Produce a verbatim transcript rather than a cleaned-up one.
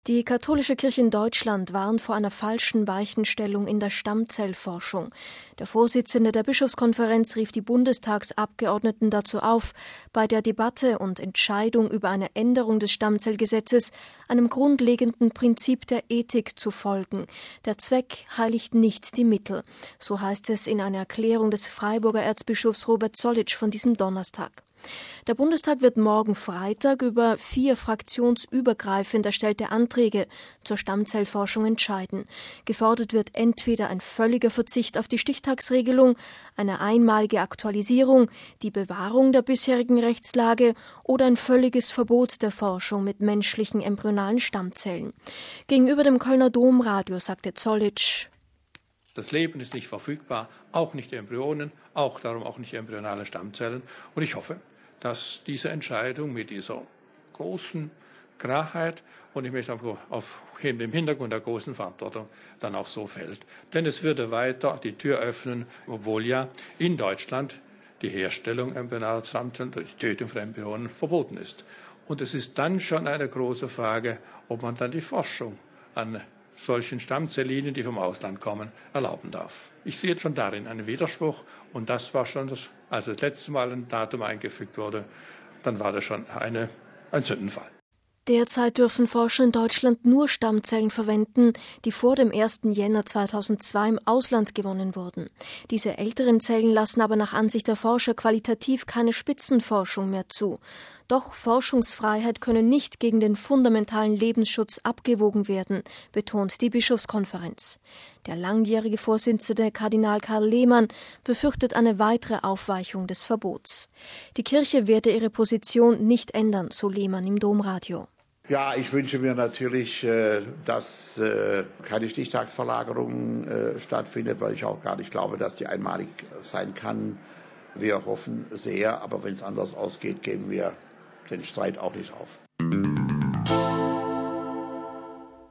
Die katholische Kirche in Deutschland warnt vor einer falschen Weichenstellung in der Stammzellforschung. Der Vorsitzende der Bischofskonferenz rief die Bundestagsabgeordneten dazu auf, bei der Debatte und Entscheidung über eine Änderung des Stammzellgesetzes einem grundlegenden Prinzip der Ethik zu folgen. Der Zweck heiligt nicht die Mittel. So heißt es in einer Erklärung des Freiburger Erzbischofs Robert Zollitsch von diesem Donnerstag. Der Bundestag wird morgen Freitag über vier fraktionsübergreifend erstellte Anträge zur Stammzellforschung entscheiden. Gefordert wird entweder ein völliger Verzicht auf die Stichtagsregelung, eine einmalige Aktualisierung, die Bewahrung der bisherigen Rechtslage oder ein völliges Verbot der Forschung mit menschlichen embryonalen Stammzellen. Gegenüber dem Kölner Domradio sagte Zollitsch: Das Leben ist nicht verfügbar, auch nicht Embryonen, auch darum auch nicht embryonale Stammzellen. Und ich hoffe, dass diese Entscheidung mit dieser großen Klarheit und ich möchte auch auf dem Hintergrund der großen Verantwortung dann auch so fällt. Denn es würde weiter die Tür öffnen, obwohl ja in Deutschland die Herstellung embryonaler Stammzellen durch die Tötung von Embryonen verboten ist. Und es ist dann schon eine große Frage, ob man dann die Forschung an solchen Stammzelllinien, die vom Ausland kommen, erlauben darf. Ich sehe schon darin einen Widerspruch und das war schon, das, als das letzte Mal ein Datum eingefügt wurde, dann war das schon eine, ein Sündenfall. Derzeit dürfen Forscher in Deutschland nur Stammzellen verwenden, die vor dem ersten Jänner zweitausendzwei im Ausland gewonnen wurden. Diese älteren Zellen lassen aber nach Ansicht der Forscher qualitativ keine Spitzenforschung mehr zu. Doch Forschungsfreiheit könne nicht gegen den fundamentalen Lebensschutz abgewogen werden, betont die Bischofskonferenz. Der langjährige Vorsitzende Kardinal Karl Lehmann befürchtet eine weitere Aufweichung des Verbots. Die Kirche werde ihre Position nicht ändern, so Lehmann im Domradio. Ja, ich wünsche mir natürlich, dass keine Stichtagsverlagerung stattfindet, weil ich auch gar nicht glaube, dass die einmalig sein kann. Wir hoffen sehr, aber wenn es anders ausgeht, geben wir den Streit auch nicht auf.